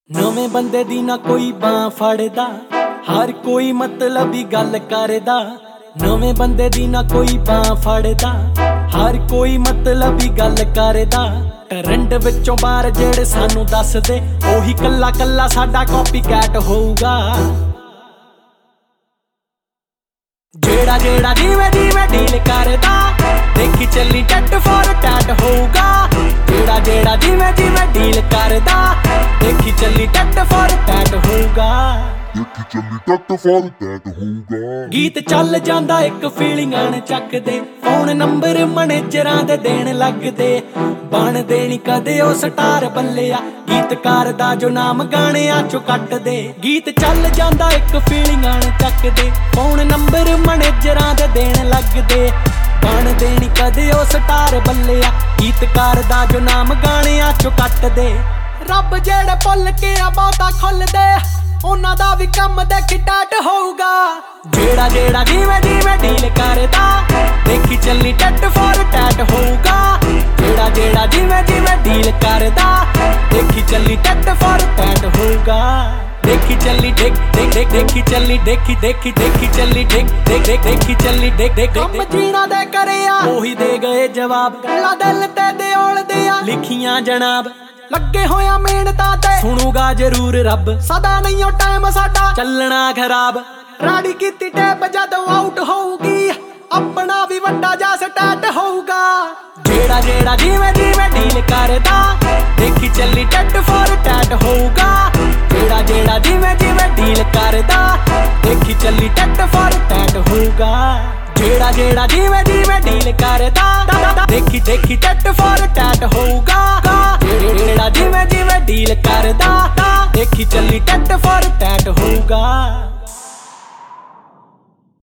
नवे बंदे दी ना कोई बां फड़दा, हर कोई मतलबी गल करदा। नवे बंदे दी ना कोई बां फड़दा, हर कोई मतलबी गल करदा। ट्रेंड विचों बाहर जेड़े सानू दस दे, ओही कल्ला कल्ला साडा कॉपी कैट होऊगा। जेड़ा जेड़ा जिवें जिवें डील करदा, देखी चली टैट फॉर टैट होऊगा। जेड़ा जेड़ा जिवें जिवें डील करदा, देखी चली टैट फॉर टैट होऊगा। देखी चली टैट फॉर टैट होऊगा। गीत चल जांदा एक फीलिंगां न चकदे, फोन नंबर मैनेजरां दे देण लगदे। बन देनी कदे ओ स्टार बल्लेआ, गीतकार दा जो नाम गाणियां चों कट दे। गीत चल जांदा एक फीलिंगां न चकदे, फोन नंबर मैनेजरां दे देण लगदे। बन देनी कदे ओ स्टार बल्लेआ, गीतकार दा जो नाम गाणियां चों कट दे। रब जेड़े भुल के आ बहुता खुल दे, उन्हां दा भी कम देखी टैट होऊगा। जेड़ा जेड़ा जिवें जिवें डील करदा, देखी चली टैट फॉर टैट होऊगा। जेड़ा जेड़ा जिवें जिवें डील करदा, देखी चली टैट फॉर टैट होऊगा। देखी चली देख देख देख देखी चली देखी देखी देखी चली देख देख देख देखी चली देख देख कम जीना दे करिया, ओही दे गए जवाब। गल्लां दिल ते दे ओलदे आ लिखियां जनाब, लगे होया मेहनतां ते सुनूगा जरूर रब। सदा नहीं ओ टाइम साडा चलना खराब, राड़ी कीती टैप जदों आउट होऊगी, अपना भी वड्डा जा स्टार्ट होऊगा। जेड़ा जेड़ा जिवें जिवें डील करदा, देखी चली टैट फॉर टैट होऊगा। जेड़ा जेड़ा जिवें जिवें डील करदा, देखी चली टैट फॉर टैट होऊगा। जेड़ा जेड़ा जिवें जिवें डील करदा, देखी देखी टैट फॉर टैट होऊगा। जेड़ा जिवें जिवें डील करदा, देखी चली टैट फॉर टैट होऊगा।